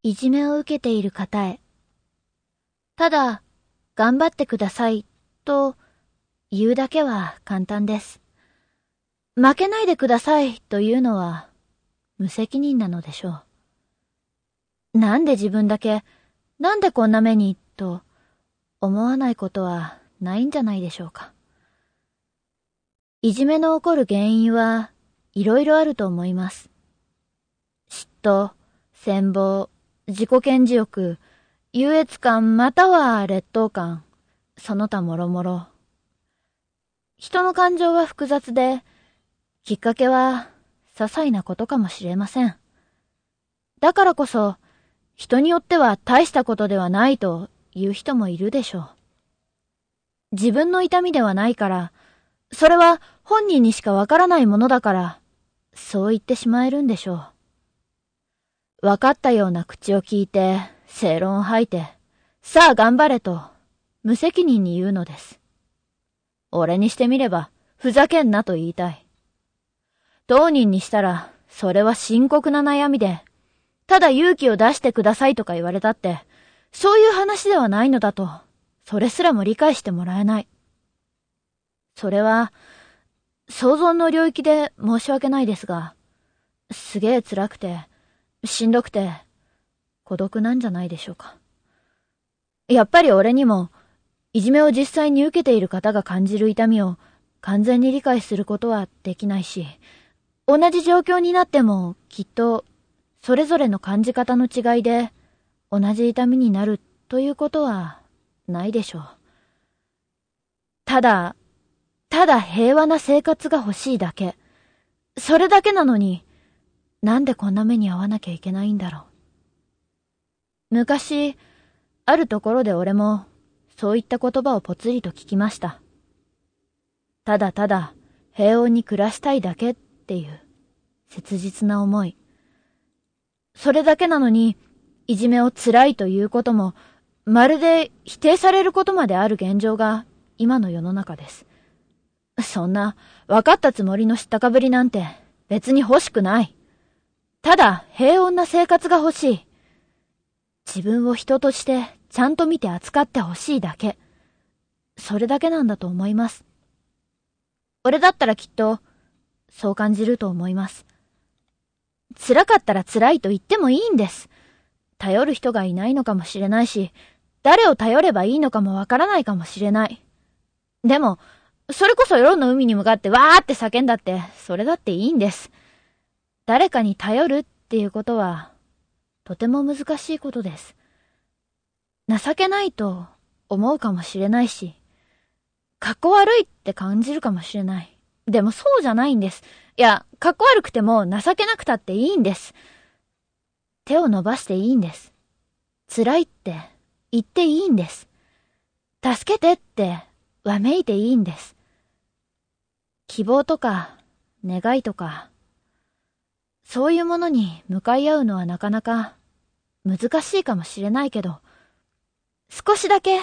いじめを受けている方へ。ただ、頑張ってください、と言うだけは簡単です。負けないでください、というのは無責任なのでしょう。なんで自分だけ、なんでこんな目に、と思わないことはないんじゃないでしょうか。いじめの起こる原因はいろいろあると思います。嫉妬、羨望、自己顕示欲、優越感または劣等感、その他もろもろ。人の感情は複雑で、きっかけは些細なことかもしれません。だからこそ、人によっては大したことではないという人もいるでしょう。自分の痛みではないから、それは本人にしかわからないものだから、そう言ってしまえるんでしょう。わかったような口を聞いて、正論を吐いて、さあ頑張れと、無責任に言うのです。俺にしてみれば、ふざけんなと言いたい。当人にしたら、それは深刻な悩みで、ただ勇気を出してくださいとか言われたって、そういう話ではないのだと、それすらも理解してもらえない。それは、想像の領域で申し訳ないですが、すげえ辛くて、しんどくて、孤独なんじゃないでしょうか。やっぱり俺にも、いじめを実際に受けている方が感じる痛みを完全に理解することはできないし、同じ状況になってもきっとそれぞれの感じ方の違いで同じ痛みになるということはないでしょう。ただ平和な生活が欲しいだけ。それだけなのに、なんでこんな目に遭わなきゃいけないんだろう。昔、あるところで俺もそういった言葉をぽつりと聞きました。ただただ平穏に暮らしたいだけっていう切実な思い。それだけなのに、いじめを辛いということも、まるで否定されることまである現状が今の世の中です。そんな分かったつもりの知ったかぶりなんて別に欲しくない。ただ平穏な生活が欲しい。自分を人としてちゃんと見て扱って欲しいだけ。それだけなんだと思います。俺だったらきっとそう感じると思います。辛かったら辛いと言ってもいいんです。頼る人がいないのかもしれないし、誰を頼ればいいのかもわからないかもしれない。でも、それこそ夜の海に向かってわーって叫んだって、それだっていいんです。誰かに頼るっていうことは、とても難しいことです。情けないと思うかもしれないし、かっこ悪いって感じるかもしれない。でもそうじゃないんです。いや、かっこ悪くても情けなくたっていいんです。手を伸ばしていいんです。辛いって言っていいんです。助けてってわめいていいんです。希望とか願いとか、そういうものに向かい合うのはなかなか難しいかもしれないけど、少しだけ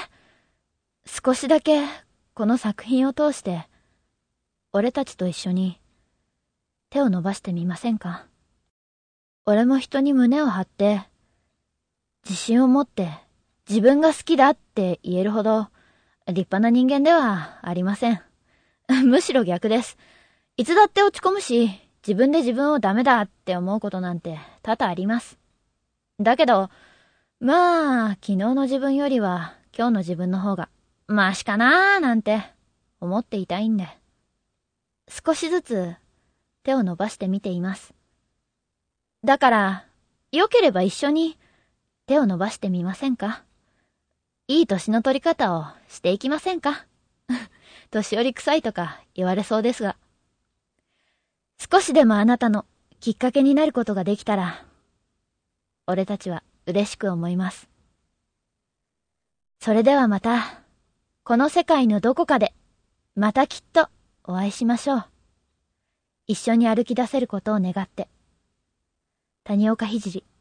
この作品を通して俺たちと一緒に手を伸ばしてみませんか？俺も人に胸を張って自信を持って自分が好きだって言えるほど立派な人間ではありません。むしろ逆です。いつだって落ち込むし、自分で自分をダメだって思うことなんて多々あります。だけど、まあ、昨日の自分よりは今日の自分の方がマシかなーなんて思っていたいんで、少しずつ手を伸ばしてみています。だから、良ければ一緒に手を伸ばしてみませんか？いい年の取り方をしていきませんか？年寄り臭いとか言われそうですが。少しでもあなたのきっかけになることができたら、俺たちは嬉しく思います。それではまた、この世界のどこかで、またきっとお会いしましょう。一緒に歩き出せることを願って。谷岡聖。